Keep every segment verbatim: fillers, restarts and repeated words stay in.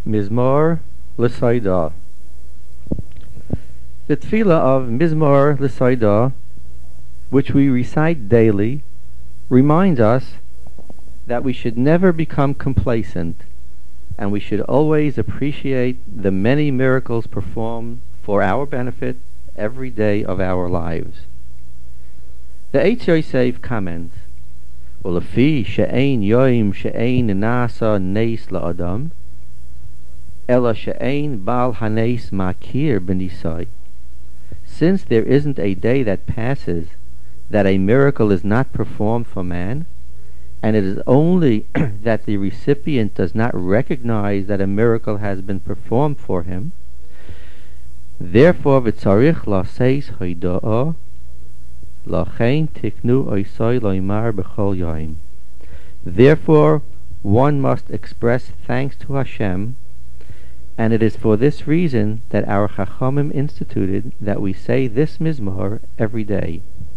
Mizmor L'Saidah. The tefillah of Mizmor L'Saidah, which we recite daily, reminds us that we should never become complacent, and we should always appreciate the many miracles performed for our benefit every day of our lives. The Eitz Yosef comments, "Ulefi she'ein yoim she'ein nasa neis la'adam, ela she'ein bal hanes makir b'nisai." Since there isn't a day that passes that a miracle is not performed for man, and it is only that the recipient does not recognize that a miracle has been performed for him, therefore v'tzarich la'seis hoida'a la'chein tiknu oisai lo'imar b'chol yoim. Therefore one must express thanks to Hashem, and it is for this reason that our Chachamim instituted that we say this Mizmor every day.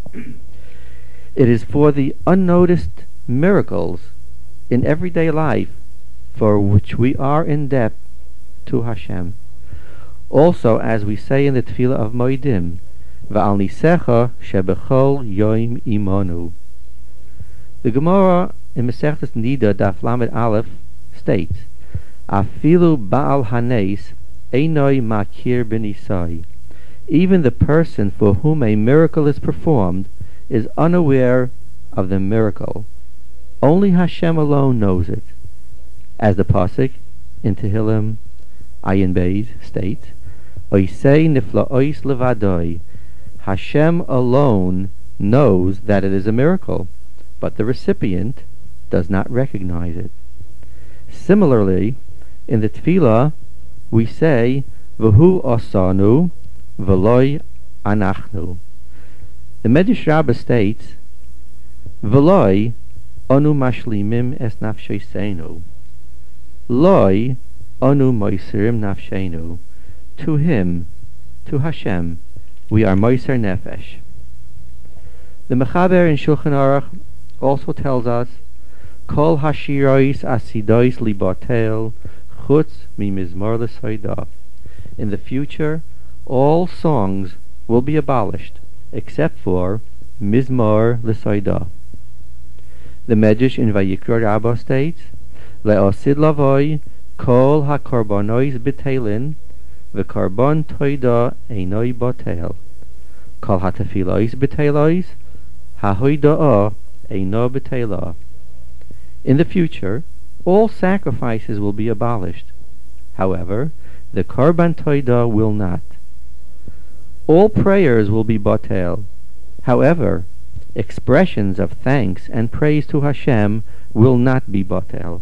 It is for the unnoticed miracles in everyday life for which we are in debt to Hashem. Also, as we say in the Tefillah of Moedim, V'al nisecha shebechol yoim imanu. The Gemara in Masechtas Nida Daf Lamed Aleph states, Afilu Baal Hanes Einoi Makir B'Nisai. Even the person for whom a miracle is performed is unaware of the miracle. Only Hashem alone knows it. As the Pasuk in Tehillim Ayin Beis states, Oisei nifla'ois levadoi. Hashem alone knows that it is a miracle, but the recipient does not recognize it. Similarly, in the Tefillah, we say, V'hu osanu v'loi anachnu. The Medrash Rabbah states, V'loi anu mashlimim es nafsheseinu. Loi anu moisirim nafshenu. To him, to Hashem, we are moiser nefesh. The Mechaber in Shulchan Aruch also tells us, Kol hashirois asidois libatel chutz mi mizmor l'saidah. In the future, all songs will be abolished, except for Mizmor l'Saidah. The Medrash in Vayikra Rabbah states, Le'osid lavoi kol hakorbonois b'teilin v'karbon toida einoi batel. Kol hatafilois b'teilois hahoida'a eino b'teilah. In the future, all sacrifices will be abolished. However, the Karban Toida will not. All prayers will be batel. However, expressions of thanks and praise to Hashem will not be batel.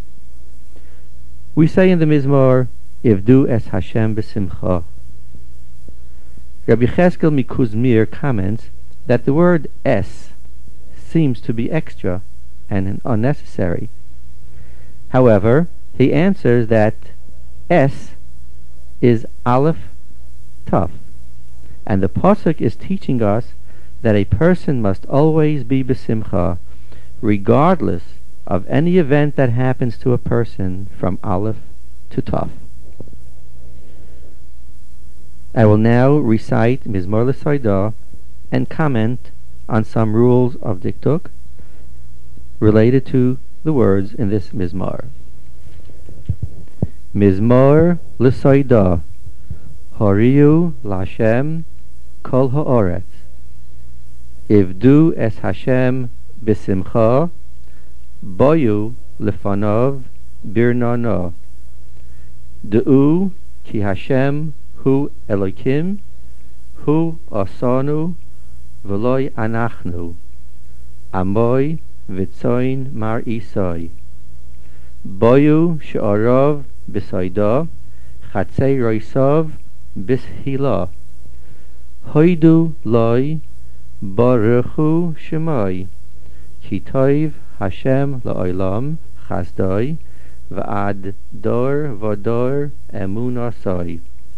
We say in the Mizmor, Ivdu es Hashem b'simcha. Rabbi Cheskel Mikuzmir comments that the word es seems to be extra and unnecessary. However, he answers that S is Aleph Taf, and the Pasuk is teaching us that a person must always be besimcha, regardless of any event that happens to a person from Aleph to Taf. I will now recite Mizmor L'Saidah and comment on some rules of Diktuk related to the words in this Mizmor. Mizmor L'Saidah, Horiyu L'Hashem Kol Ha'oretz. Ivdu es Hashem b'simcha, boyu lefanov birnano. Du'u ki Hashem hu Elokim, hu asanu v'loi anachnu. Amoy v'tzoin mar isai. Boyu she'arav b'saidah, chatzei roisav b'shila. Hoidu loi Baruchu Shemai, Ki Tov Hashem La'olam Chazdai, V'ad Dor V'dor Emunasai.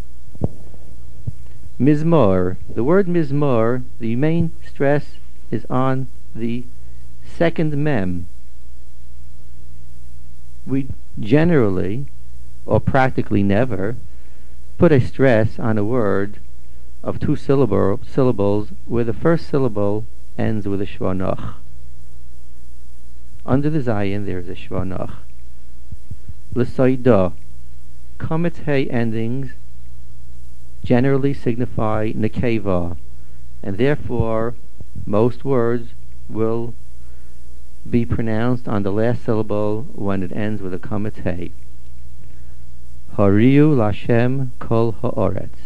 Mizmor. The word Mizmor, the main stress is on the second mem. We generally or practically never, put a stress on a word of two syllable, syllables where the first syllable ends with a shvanach. Under the zayin there is a shvanach. L'soida, Kometz Hey endings generally signify nekeva, and therefore most words will be pronounced on the last syllable when it ends with a Kometz Hey. Hariu Lashem Kol Ha'oretz.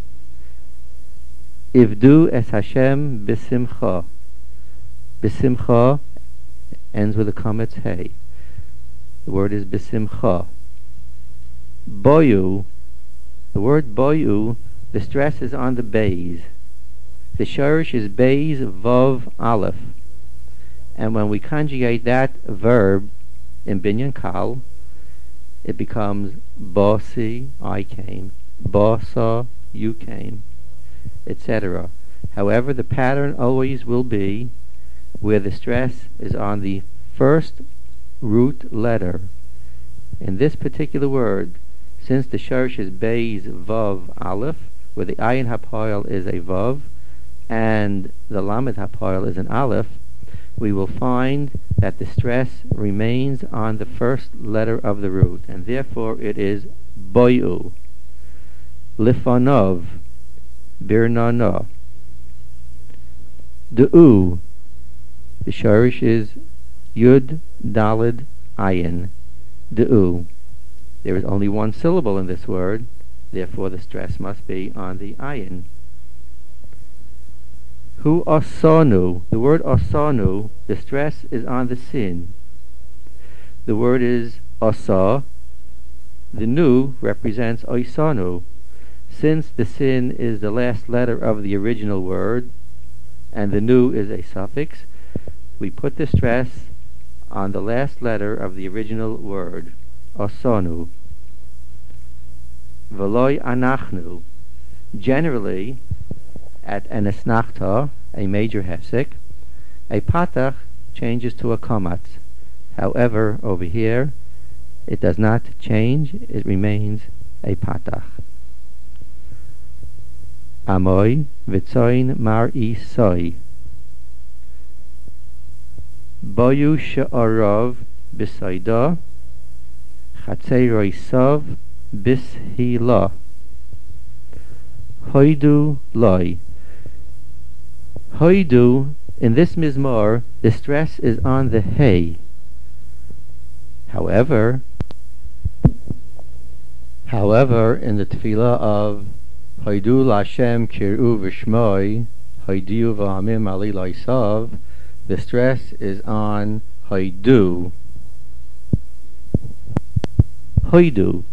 Ivdu es Hashem B'simcha. B'simcha ends with a Kometz Hey. The word is B'simcha. Boyu, the word boyu, the stress is on the bays. The shorish is bays vav aleph. And when we conjugate that verb in binyan kal, it becomes bosi, I came, bosa, you came, et cetera. However, the pattern always will be where the stress is on the first root letter. In this particular word, since the shorish is beis vav aleph, where the ayin hapoil is a vav and the lamed hapoil is an aleph, we will find that the stress remains on the first letter of the root, and therefore it is boyu. Lifanov, birnana. The u, the shorish is yud dalid ayin, the u. There is only one syllable in this word, therefore the stress must be on the ayin. Hu asanu, the word asanu, the stress is on the sin. The word is asa. The nu represents oisanu. Since the sin is the last letter of the original word, and the nu is a suffix, we put the stress on the last letter of the original word, asanu. Veloy anachnu. Generally, at an esnachta, a major hefsek, a patach changes to a komatz. However, over here, it does not change, it remains a patach. Amoy v'tzoin mar isoi. Boyu she'arav b'soida, chatzeiroi sov bishila. Hoidu loi. Hoidu, in this mizmor, the stress is on the hey. However, however, in the tefillah of Hoidu Lashem Kiru Vishmoi, Hoidu V'amim Ali Laisav, the stress is on Hoidu. Hoidu.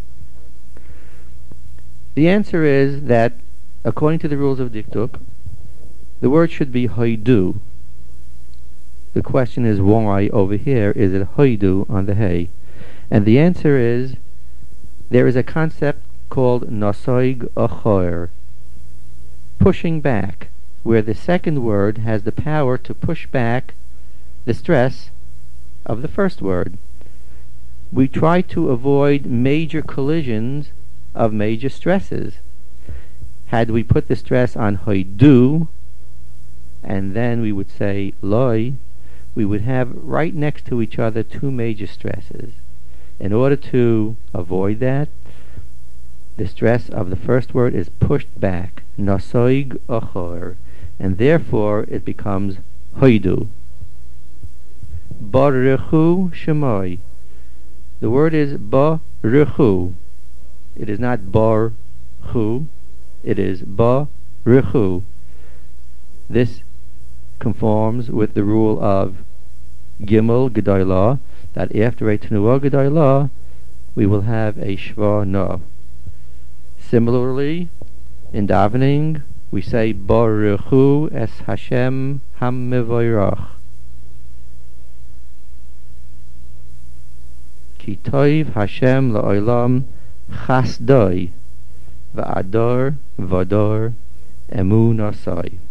The answer is that, according to the rules of Diktuk, the word should be Hoidu. The question is why over here is it Hoidu on the hay? And the answer is there is a concept called Nasoig Achoir, pushing back, where the second word has the power to push back the stress of the first word. We try to avoid major collisions of major stresses. Had we put the stress on Hoidu, and then we would say Loi, we would have right next to each other two major stresses. In order to avoid that, the stress of the first word is pushed back, Nasoig Achor, and therefore it becomes Hoidu. Baruchu Shemoi. The word is Baruchu. It is not Bar-chu, it is Baruchu. This conforms with the rule of Gimel Gedolah, that after a Tenuah Gedolah, we will have a Shva No. Similarly, in davening, we say Baruchu es Hashem HaMevorach. Ki toiv Hashem la'olam chasdoi va'ador v'ador emunasai.